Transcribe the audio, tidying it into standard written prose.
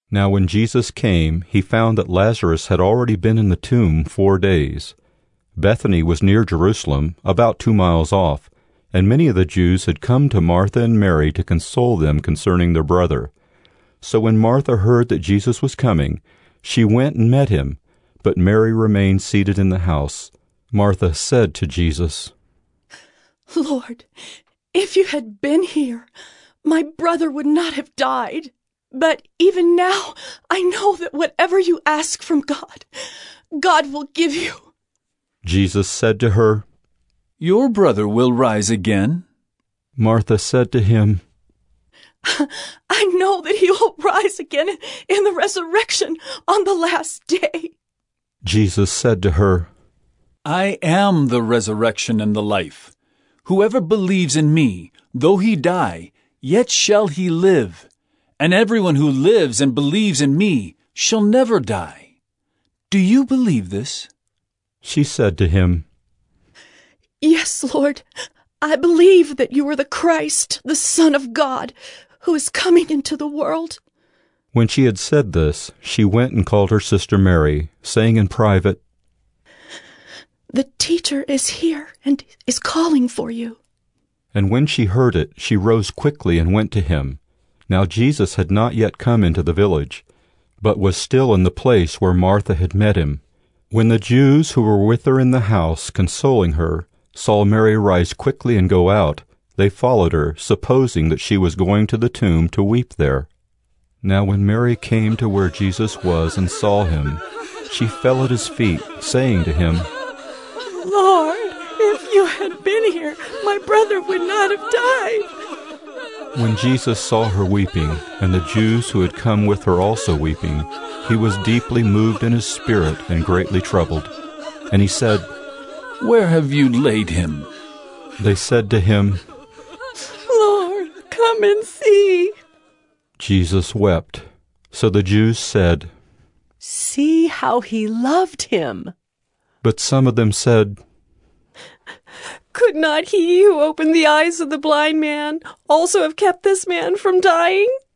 Now when Jesus came, he found that Lazarus had already been in the tomb 4 days. Bethany was near Jerusalem, about 2 miles off, and many of the Jews had come to Martha and Mary to console them concerning their brother. So when Martha heard that Jesus was coming, she went and met him, but Mary remained seated in the house. Martha said to Jesus, "Lord, if you had been here, my brother would not have died. But even now I know that whatever you ask from God, God will give you." Jesus said to her, "Your brother will rise again." Martha said to him, "I know that he will rise again in the resurrection on the last day." Jesus said to her, "I am the resurrection and the life. Whoever believes in me, though he die, yet shall he live. And everyone who lives and believes in me shall never die. Do you believe this?" She said to him, "Yes, Lord, I believe that you are the Christ, the Son of God, who is coming into the world." When she had said this, she went and called her sister Mary, saying in private, "The teacher is here and is calling for you." And when she heard it, she rose quickly and went to him. Now Jesus had not yet come into the village, but was still in the place where Martha had met him. When the Jews who were with her in the house, consoling her, saw Mary rise quickly and go out, they followed her, supposing that she was going to the tomb to weep there. Now when Mary came to where Jesus was and saw him, she fell at his feet, saying to him, "Lord, if you had been here, my brother would not have died." When Jesus saw her weeping, and the Jews who had come with her also weeping, he was deeply moved in his spirit and greatly troubled. And he said, "Where have you laid him?" They said to him, "Lord, come and see." Jesus wept. So the Jews said, "See how he loved him." But some of them said, "Could not he who opened the eyes of the blind man also have kept this man from dying?"